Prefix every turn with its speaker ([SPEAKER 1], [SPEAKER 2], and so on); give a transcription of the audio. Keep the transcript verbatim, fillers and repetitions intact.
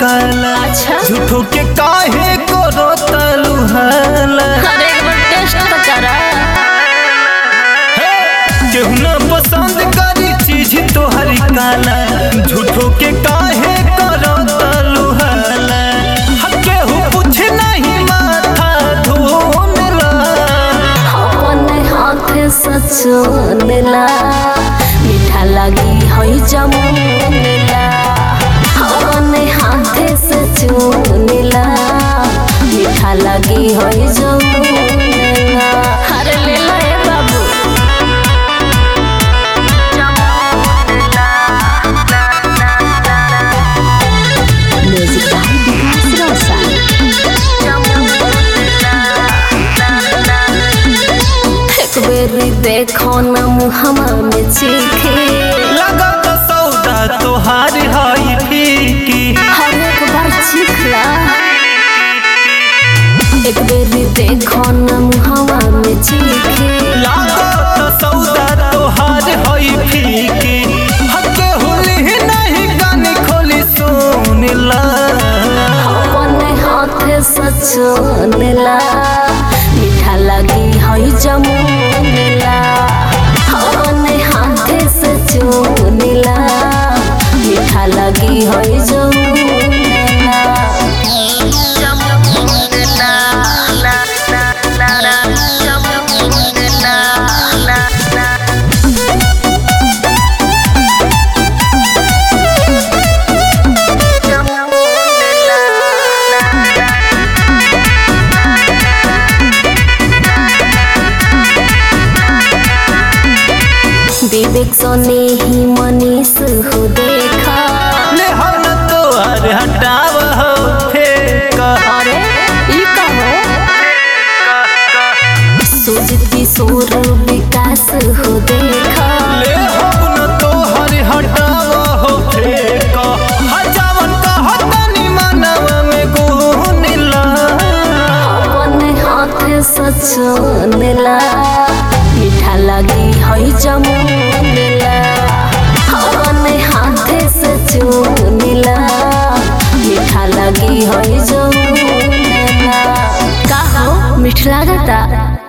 [SPEAKER 1] काला।
[SPEAKER 2] अच्छा।
[SPEAKER 1] झूठो के काहे करो तलुहाला।
[SPEAKER 2] अरे एक बार टेस्ट तो करा।
[SPEAKER 1] केहू ना पसंद करी चीज तोहरी काला। झूठो के काहे करो तलुहाला। केहू पूछ नहीं माथा धोनेला।
[SPEAKER 2] अपने हाथ सचनेला मीठा लगी हई जमुनेला। अपने हाथ सचनेला मीठा लगी हई जमुनेला। अरे ले लो ए बाबू। Music by Vikas Roshan. एक बेरी देखो न मुहम्मा में चीखे।
[SPEAKER 1] लगा तो सौदा तोहार हई फीकी।
[SPEAKER 2] हर एक बार चीखला। एक बेरी देखो न मुहम्मा में चीखे।
[SPEAKER 1] लगा तो सौदा तोहार हई फीकी। हके होली नहीं गानी खोली सुनला।
[SPEAKER 2] अपने हाथ सचनेला मीठा लगी हई जमुनेला। अपने हाथ सचनेला मीठा लगी हई जमुनेला। विवेक सोने ही मनीष हो देखा।
[SPEAKER 1] ले हम तोहर हटाव हो फेंका।
[SPEAKER 2] अरे ई कहो सुजित किशोर विकास हो देखा।
[SPEAKER 1] ले हम तोहर हटाव हो फेंका। हजावन कहतनी मनव में गुनिला।
[SPEAKER 2] अपने हाथ सचनेला मीठा लगी हई जमुनेला। अपने हाथ सचनेला मीठा लगी हई जमुनेला। का हो मीठ लागता।